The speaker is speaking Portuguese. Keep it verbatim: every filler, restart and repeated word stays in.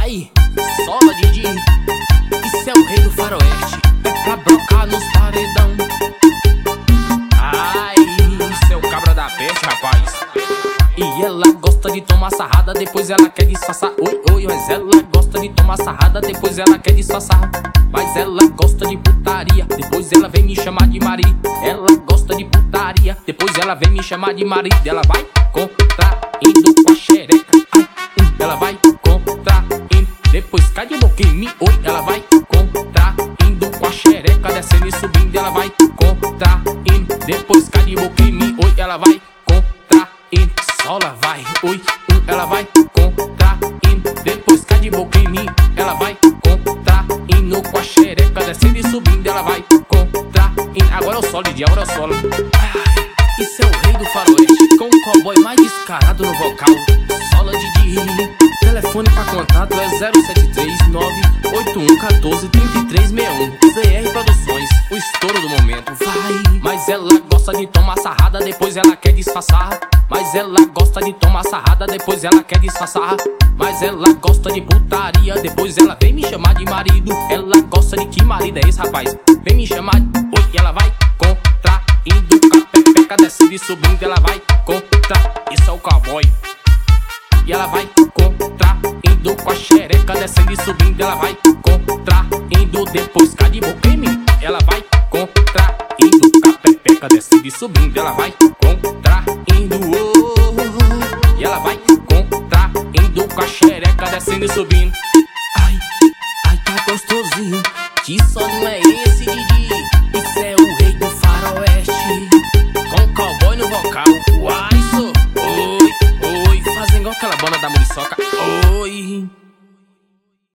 vai, sola Didi. Isso é o rei do faroeste, é pra brocar nos paredão. Ai, isso é o cabra da peste, rapaz. E ela gosta de tomar sarrada, depois ela quer disfarçar. Oi, oi, mas ela gosta de tomar sarrada, depois ela quer disfarçar. Mas ela gosta de putaria, depois ela vem me chamar de marido. Ela gosta de putaria, depois ela vem me chamar de marido. Ela vai contraindo com a xereca. Ai, hum, ela vai contraindo, depois cai de boca em mim. Oi, ela vai contraindo com a xereca, descendo e subindo. Ela vai contraindo, depois cai de boca em mim. Oi, ela vai contraindo, sola vai. Oi, hum, ela vai contraindo, depois cai de boca em mim. Ela vai contraindo com a xereca, descendo e subindo. Ela vai contraindo. Agora é o solo, Didi, agora é o solo. Ai, isso é o rei do faroeste, com o cowboy mais descarado no vocal. Sola Didi. Telefone pra contato é zero sete três nove oito um um quatro três três seis um. Z R Produções, o estouro do momento. Vai. Mas ela gosta de tomar sarrada, depois ela quer disfarçar. Mas ela gosta de tomar sarrada, depois ela quer disfarçar. Mas ela gosta de putaria, depois ela vem me chamar de marido. Ela gosta de que marido é esse, rapaz? Vem me chamar de... Oi, ela vai contraindo com a pepeca, descendo e subindo. Ela vai contra... Isso é o cowboy. E ela vai contraindo com a xereca, descendo e subindo. Ela vai contraindo, depois cai de boca em mim. Ela vai contraindo com a pepeca, descendo e subindo. Ela vai contraindo, oh, oh, oh. E ela vai contraindo com a xereca, descendo e subindo. Ai, ai, tá gostosinho, que só não é esse, Didi. Isso é o rei do faroeste, com cowboy no vocal. Uai, sou, oi, oi, fazem igual aquela banda da muriçoca. Oi.